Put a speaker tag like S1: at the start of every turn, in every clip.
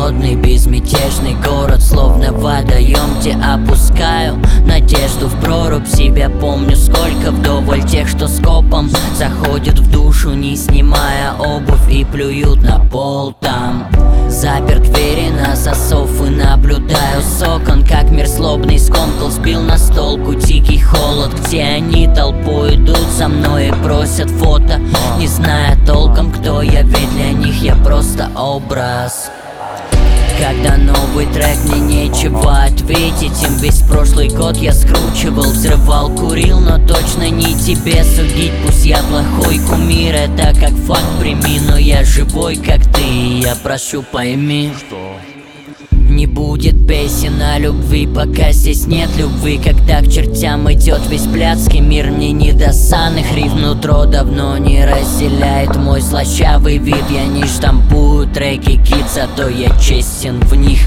S1: холодный, безмятежный город, словно в водоемте опускаю надежду в прорубь. Себя помню, сколько вдоволь тех, что скопом заходят в душу, не снимая обувь, и плюют на пол там. Запер двери на засов и наблюдаю с окон, как мир злобный скомкал, сбил на столку дикий холод. Где они толпой идут за мной и просят фото, не зная толком, кто я, ведь для них я просто образ. Когда новый трек, мне нечего ответить им. Весь прошлый год я скручивал, взрывал, курил, но точно не тебе судить. Пусть я плохой кумир, это как факт прими, но я живой, как ты, и я прошу, пойми, не будет песен о любви, пока здесь нет любви. Когда к чертям идет весь блядский мир, мне не до санных риф. Нутро давно не разделяет мой слащавый вид. Я не штампую треки кит, зато я честен в них.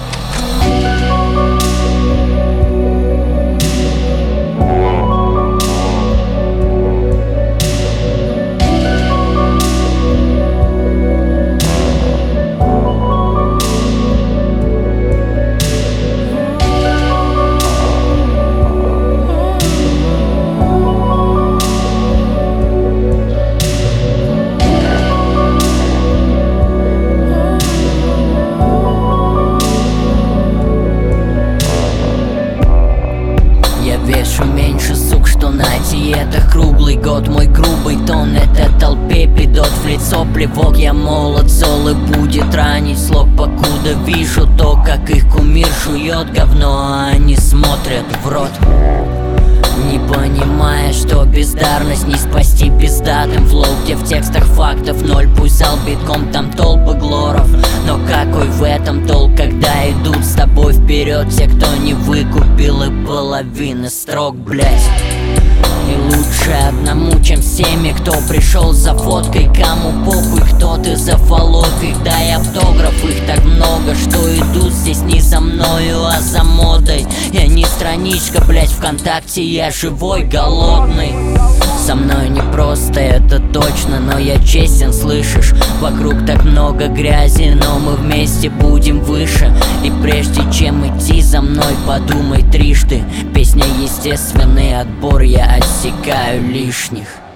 S1: Вешу меньше, сук, что на диетах. Круглый год, мой грубый тон, это толпе пидот в лицо плевок. Я молод, зол и будет ранить слог, покуда вижу то, как их кумир жует говно, а они смотрят в рот, не понимая, что бездарность не спасти пиздатым флоу, где в текстах фактов ноль. Пусть зал битком, там толпы глоров, но какой в этом толк, когда идут с тобой вперед те, кто не выкупил и половины строк, блять. И лучше одному, чем всеми, кто пришел за фоткой. Кому похуй, кто ты, зафолов их, дай автограф. Их так много, что идут здесь не за мною, а за модой. Я не страничка, блять, ВКонтакте, я живой, голодный. Со мной не просто, это точно, но я честен, слышишь? Вокруг так много грязи, но мы вместе будем выше. И прежде чем идти за мной, подумай трижды. Песня естественный отбор, я отсекаю лишних.